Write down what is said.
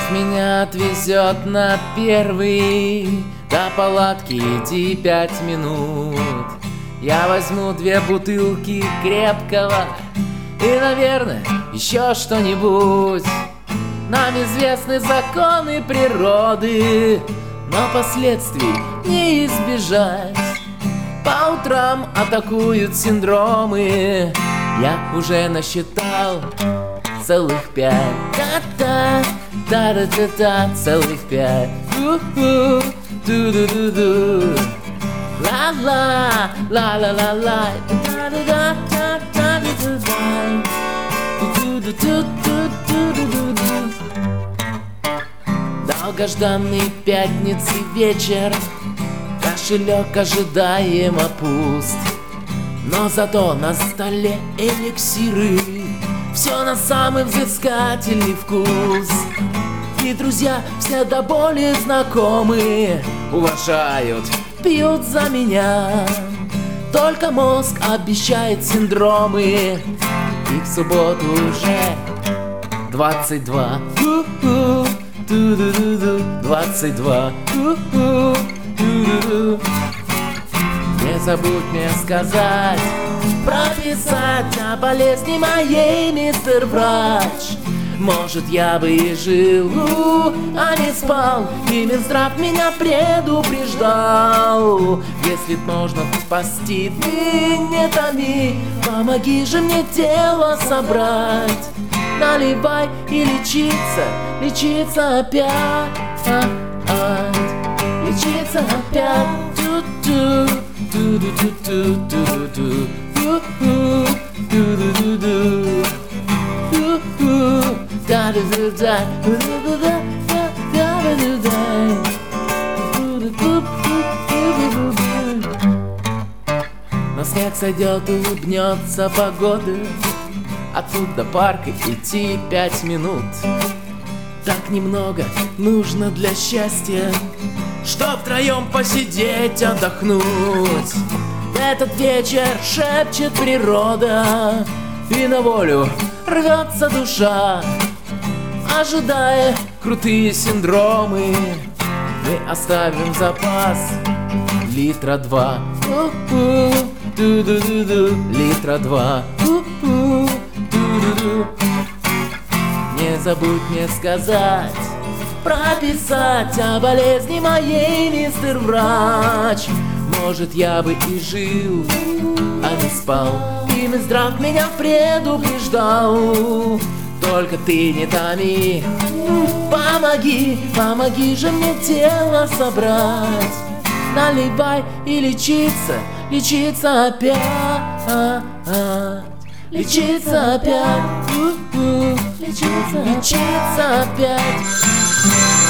Пусть меня отвезет на первый, до палатки иди 5 минут. Я возьму 2 бутылки крепкого и, наверное, еще что-нибудь. Нам известны законы природы, но последствий не избежать. По утрам атакуют синдромы, я уже насчитал целых 5. Та-та, та-та-та-та, целых 5. У-у, ду-ду-ду-ду. Ла-ла, ла-ла-ла-ла. Та-да-да-та-та-да-да-да. Ду-ду-ду-ду-ду-ду-ду. Долгожданный пятницы вечер, кошелек ожидаемо пуст, но зато на столе эликсиры, все на самый взыскательный вкус. И друзья все до боли знакомые, уважают, пьют за меня. Только мозг обещает синдромы, и в субботу уже 22. 22. Не забудь мне сказать, прописать о болезни моей, мистер врач. Может, я бы и жил, а не спал, и Минздрав меня предупреждал. Если можно спасти, ты не томи, помоги же мне тело собрать. Наливай и лечиться опять, лечиться опять. Ту-ту, ту-ду-ту-ту-ту-ту, ту-ту, да-да-да-да, да-да-да-да. Но снег сойдет, улыбнется погода, а тут до парка идти 5 минут. Так немного нужно для счастья, чтоб втроем посидеть, отдохнуть. Этот вечер шепчет природа, и на волю рвется душа, ожидая крутые синдромы. Мы оставим запас литра 2. Литра 2. Не забудь мне сказать, прописать о болезни моей, мистер врач. Может, я бы и жил, а не спал, и Минздрав меня предупреждал. Только ты не томи, помоги же мне тело собрать. Наливай и лечиться опять, лечиться опять, лечиться опять.